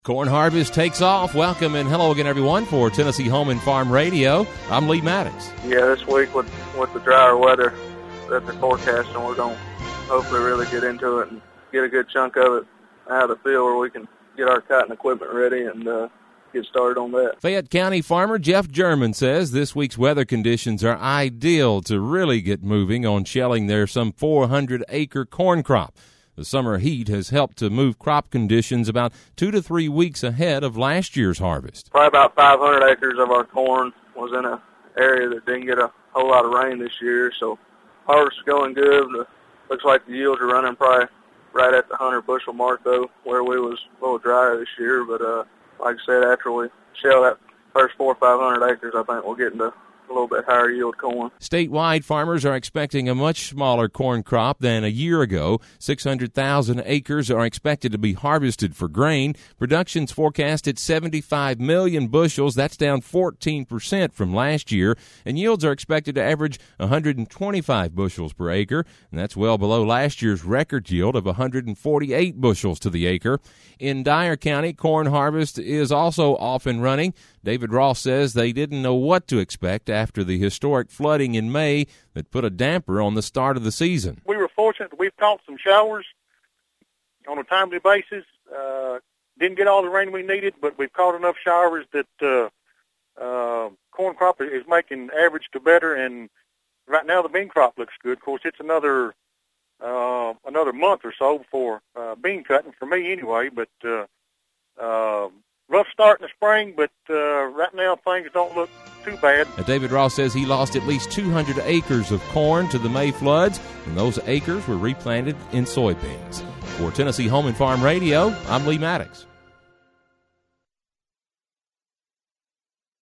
Corn harvest takes off. Welcome and hello again, everyone, for Tennessee Home and Farm Radio. I'm Lee Maddox. Yeah, this week with the drier weather that they're forecasting, we're going to hopefully really get into it and get a good chunk of it out of the field where we can get our cutting equipment ready and get started on that. Fayette County farmer Jeff German says this week's weather conditions are ideal to really get moving on shelling their some 400-acre corn crop. The summer heat has helped to move crop conditions about 2 to 3 weeks ahead of last year's harvest. Probably about 500 acres of our corn was in an area that didn't get a whole lot of rain this year, so harvest is going good. Looks like the yields are running probably right at the 100 bushel mark, though, where we was a little drier this year. But like I said, after we shell that first 400 or 500 acres, I think we'll get into a little bit higher yield corn. Statewide, farmers are expecting a much smaller corn crop than a year ago. 600,000 acres are expected to be harvested for grain. Production's forecast at 75 million bushels. That's down 14% from last year. And yields are expected to average 125 bushels per acre. And that's well below last year's record yield of 148 bushels to the acre. In Dyer County, corn harvest is also off and running. David Ross says they didn't know what to expect after the historic flooding in May that put a damper on the start of the season. We were fortunate that we've caught some showers on a timely basis. Didn't get all the rain we needed, but we've caught enough showers that corn crop is making average to better, and right now the bean crop looks good. Of course, it's another month or so before bean cutting for me anyway, but rough start in the spring, but right now things don't look too bad. Now, David Ross says he lost at least 200 acres of corn to the May floods, and those acres were replanted in soybeans. For Tennessee Home and Farm Radio, I'm Lee Maddox.